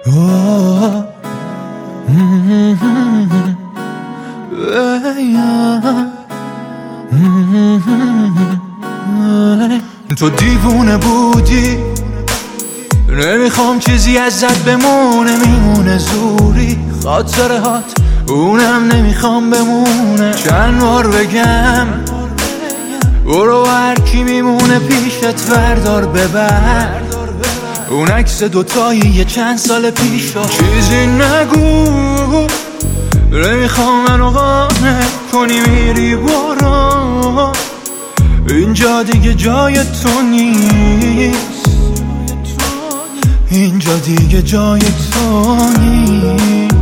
تو دیوونه بودی، نمیخوام چیزی ازت بمونه، میمونه زوری خاطره هات، اونم نمیخوام بمونه. چند بار بگم برو، هر کی میمونه پیشت وردار ببر، اون عکس دوتایی یه چند سال پیشا. چیزی نگو، نمیخوام منو قانع کنی، میری برو، اینجا دیگه جای تو نیست، اینجا دیگه جای تو نیست.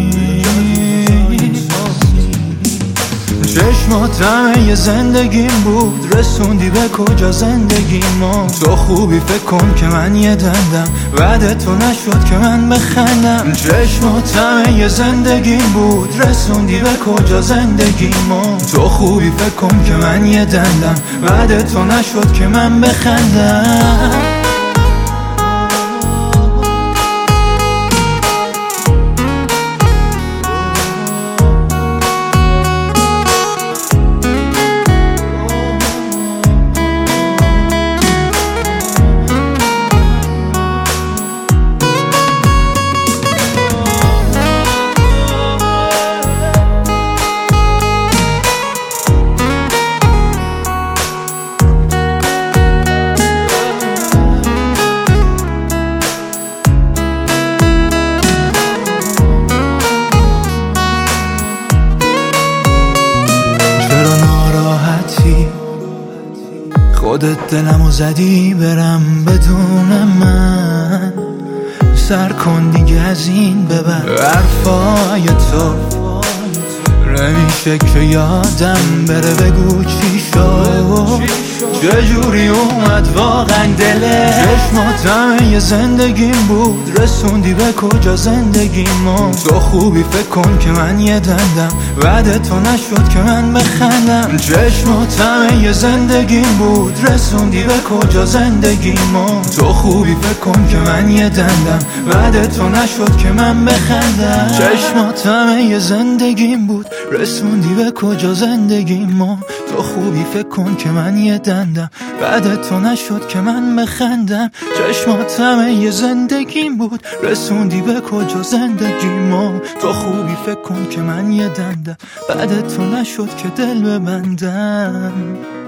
چشماتم یه زندگیم بود، رسوندی به کجا زندگی ما. تو خوبی فکر کن که من یه دندم، بعد تو نشد که من بخندم. چشماتم یه زندگیم بود، رسوندی به کجا زندگی ما. تو خوبی فکر کن که من یه دندم، بعد تو نشد که من بخندم. خودت دلمو زدی برم بدون من، سر کن دیگه از این ببر. حرفای تو نمیشه که یادم بره، بگو چی شد، چجوری اومد واقعا دلت. چشماتم یه زندگیم بود، رسوندی به کجا زندگی ما. تو خوبی فکر کن که من یه دندم، بعد تو نشد که من بخندم. چشماتم یه زندگیم بود، رسوندی به کجا زندگی ما. تو خوبی فکر کن که من یه دندم، بعد تو نشد که من بخندم. چشماتم یه زندگیم بود، رسوندی به کجا زندگی ما. تو خوبی فکر کن که من یه دندم، بعد تو نشد که من بخندم. چشماتم یه زندگیم بود، رسوندی به کجا زندگی ما. تو خوبی فکر کن که من یه دندم، بعد تو نشد که دل ببندم.